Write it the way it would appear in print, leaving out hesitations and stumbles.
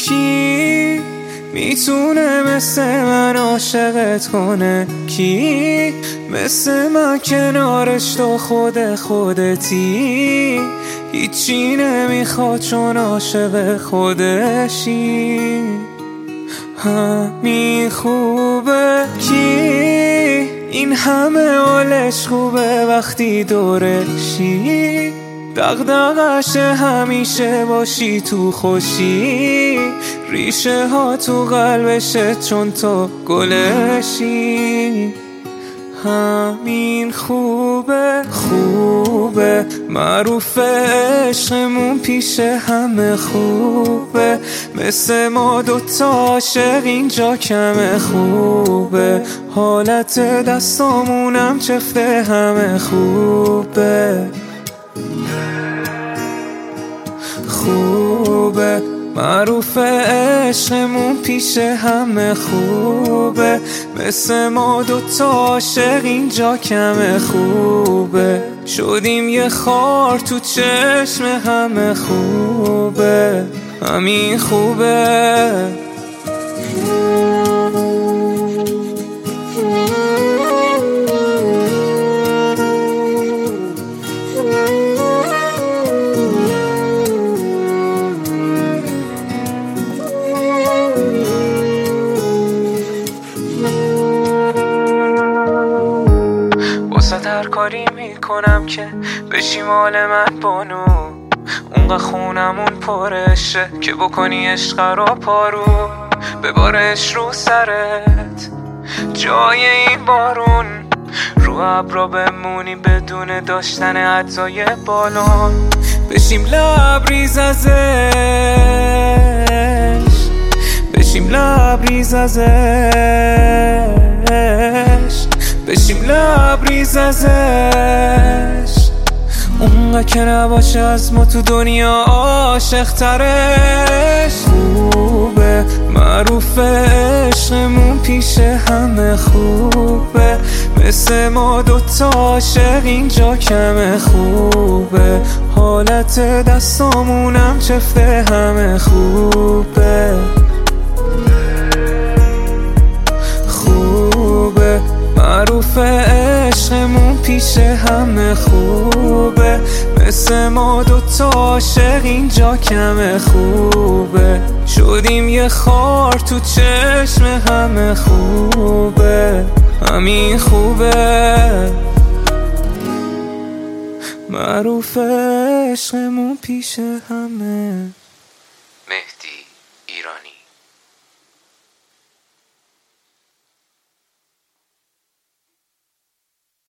کی میتونه مثل من عاشقت کنه؟ کی مثل من کنارش تو خودتی؟ هیچی نمیخواد چون عاشق خودشی. همین خوبه کی این همه حالش خوبه وقتی دورشی؟ دغدغش همیشه باشی تو خوشی، ریشه ها تو قلبشه چون تو گلشی. همین خوبه معروف عشقمون پیش همه خوبه، مثل ما دوتا عاشق اینجا کمه خوبه، حالت دستامونم چفته همه خوبه. معروف عشقمون پیش همه خوبه، مثل ما دوتا عاشق اینجا کمه خوبه، شدیم یه خار تو چشم همه خوبه. همین خوبه. هر کاری میکنم که بشی مال من بانو، اونقدر خونمون پرشه که بکنی عشق رو پارو، ببارش رو سرت جای این بارون، رو ابرا بمونی بدون داشتن عطای بالون، بشیم لبریز ازش، بشیم لبریز ازش، بشیم لبریز ازش، اونقدر که نباشه از ما تو دنیا عاشق ترش. خوبه معروف عشقمون پیش همه خوبه، مثل ما دوتا عاشق اینجا کمه خوبه، حالت دستامونم چفته همه خوبه. معروف عشقمون پیش همه خوبه، مثل ما دوتا عاشق اینجا کمه خوبه، شدیم یه خار تو چشم همه خوبه. همین خوبه. معروف عشقمون پیش همه. مهدی ایرانی.